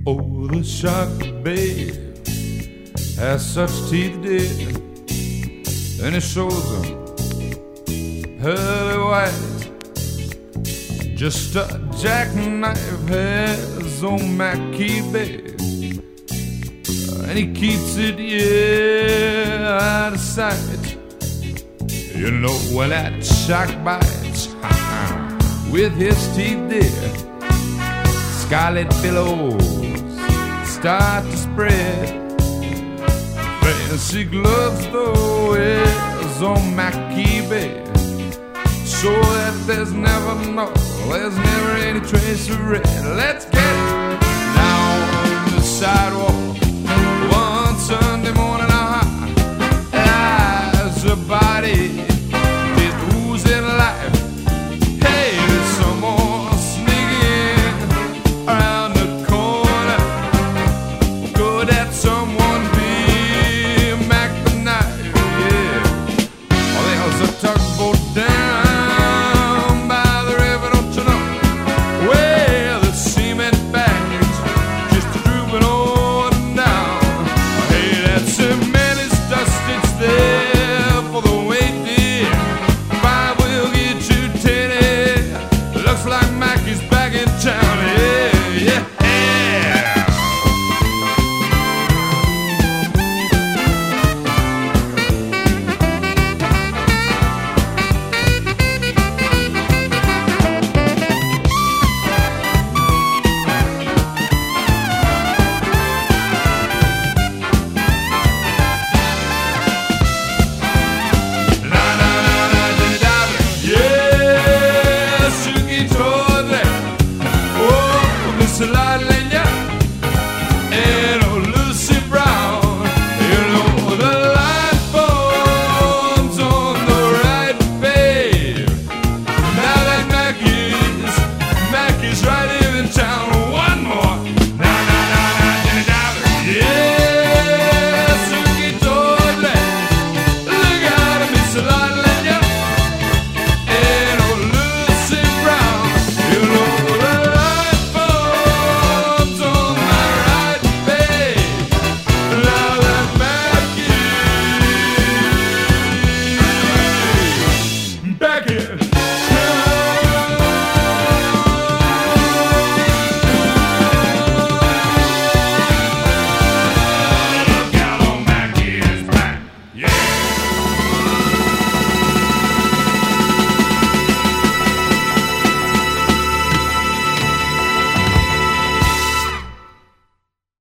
Oh, the shark, babe, has such teeth, dear, and it shows them pearly white. Just a jackknife has on my key, babe, and he keeps it, yeah, out of sight. You know when that shark bites with his teeth, dear, scarlet billows start to spread. Fancy gloves though is on my key, babe, so that there's never any trace of red. Let's get down the sidewalk